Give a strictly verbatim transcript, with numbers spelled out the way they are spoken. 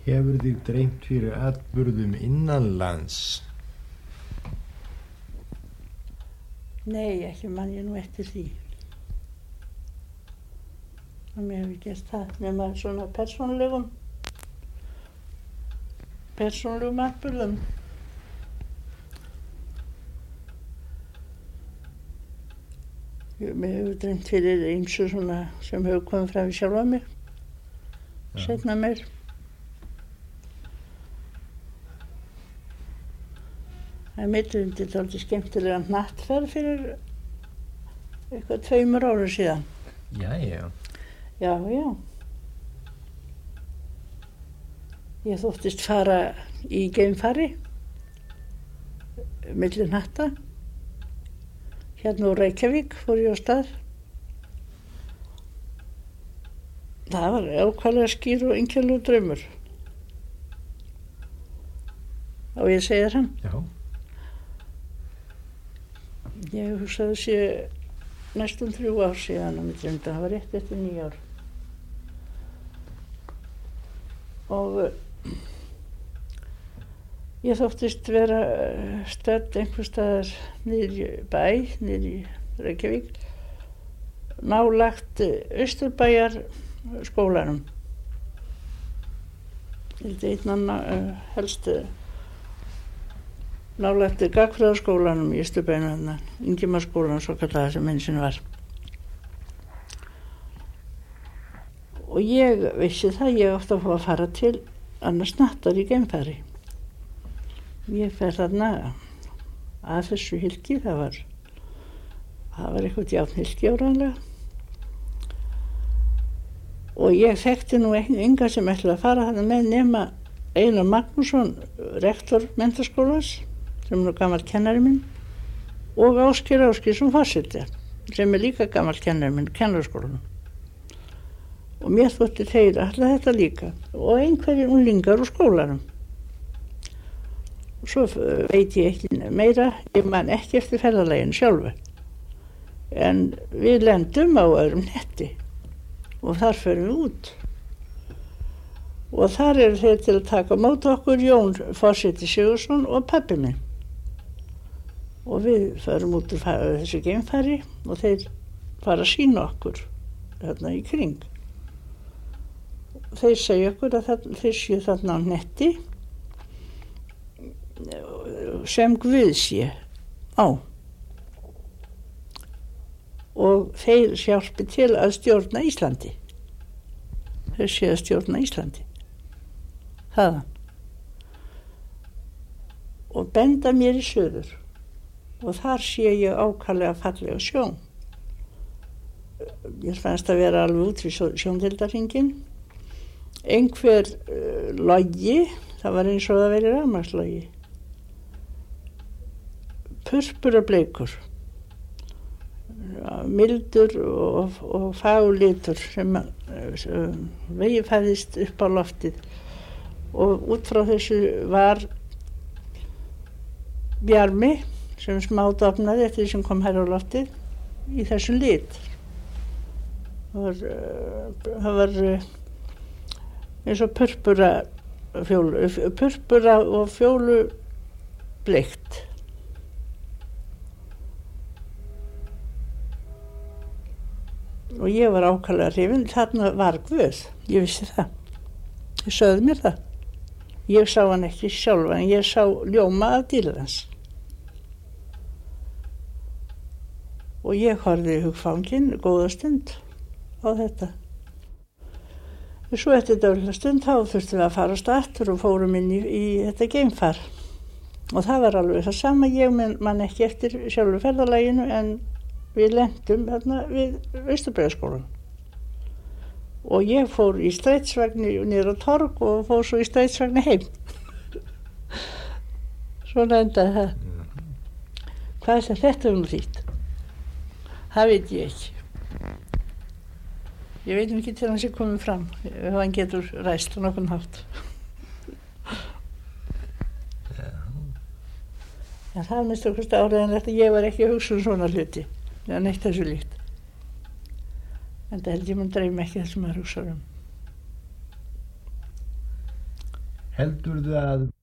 Hefur þig dreymt fyrir atburðum innanlands? Nei, ekki man ég nú eftir því. Og mér hefur gert það nema svona persónulegum, persónulegum atburðum. Mér hefur dreymt fyrir ýmsu svona sem hefur komið fram við sjálfa mig, ja. Seinna meir. Það er mittundi dálítið skemmtilega hnattferð fyrir eitthvað tveimur árum síðan. Já, já. Já, já. Ég þóttist fara í geimfari, milli hnatta. Hérna úr Reykjavík fór ég á stað. Það var ákvæðlega skýr og einkennilegur draumur. Og ég segi það hann. Já. Ég hugsaði sé næstum þrjú ár síðan á milli hunda. Það var rétt eftir níu ár. Og ég þóttist vera stödd einhvers staðar niður í bæ, niður í Reykjavík, nálagt Austurbæjar skólanum. Þetta er einn annan helstu nálagt gagnfræðaskólanum í Austurbæjunum, Ingimarsskólanum svo kallaða sem einsinn var. Og ég vissi það, ég átti að fá að fara til annars nattar í geimfari. Ég fer þarna að þessu hylki, það var, það var eitthvað játnhylki áraðanlega. Og ég þekkti nú enga sem ætlaði að fara þarna með nema Einar Magnússon, rektor menntaskólans, sem er nú gamall kennari minn, og Ásgeir Ásgeirsson forseti, sem er líka gamall kennari minn, kennaraskólanum. Og mér þótti þeir alltaf þetta líka, og einhverjir unglingar úr skólanum. Svo veit ég ekki meira, ég man ekki eftir ferðalaginu sjálfu. En við lendum á öðrum netti og þar förum við út. Og þar eru þeir til að taka mót okkur Jón forseti Sigurðsson og pabbi minn. Og við förum út úr þessu geimfari og þeir fara að sýna okkur þarna í kring. Þeir segja okkur að það, þeir séu þarna á netti sem Guð sé á. Og þeir hjálpi til að stjórna Íslandi. Þeir séu að stjórna Íslandi. Þaðan. Og benda mér í suður. Og þar sé ég ákaflega fallega sjón. Ég fannst að vera alveg út við sjóndeildarhringinn. Einhver uh, logi, það var eins og það verið rafmagnslogi. Purpurableikur. Mildur og, og fálitur sem uh, vegifæðist upp á loftið. Og út frá þessu var bjarmi sem smádofnaði eftir því sem kom hær á loftið í þessum lit. Það var, uh, það var uh, eins og purpura, fjólu, purpura og fjólu bleikt. Og ég var ákaflega hrifin, þarna var Guð, ég vissi það. Ég sögðu mér það. Ég sá hann ekki sjálfa, en ég sá ljóma af dýrið hans. Og ég horfði hugfangin góða stund á þetta. Og svo eftir dálitla stund þá þurftum við að fara á stað og fórum inn í, í þetta geimfar. Og það var alveg það sama, ég man ekki eftir sjálfu ferðalaginu, en við lentum hérna við Austurbæjarskólann. Og ég fór í strætisvagni niður á torg og fór svo í strætisvagni heim. Svona endaði það. Hvað er þetta um þýtt? Það veit ég ekki. Ég veit ekki til hans er komið fram, ef hann getur ræst á nokkurn hátt. En það er mest okkurst áræðanlegt að ég var ekki að hugsa um svona hluti, eða neitt þessu líkt. En það held ég mann dreym ekki þessum að hugsa um. Heldurðu að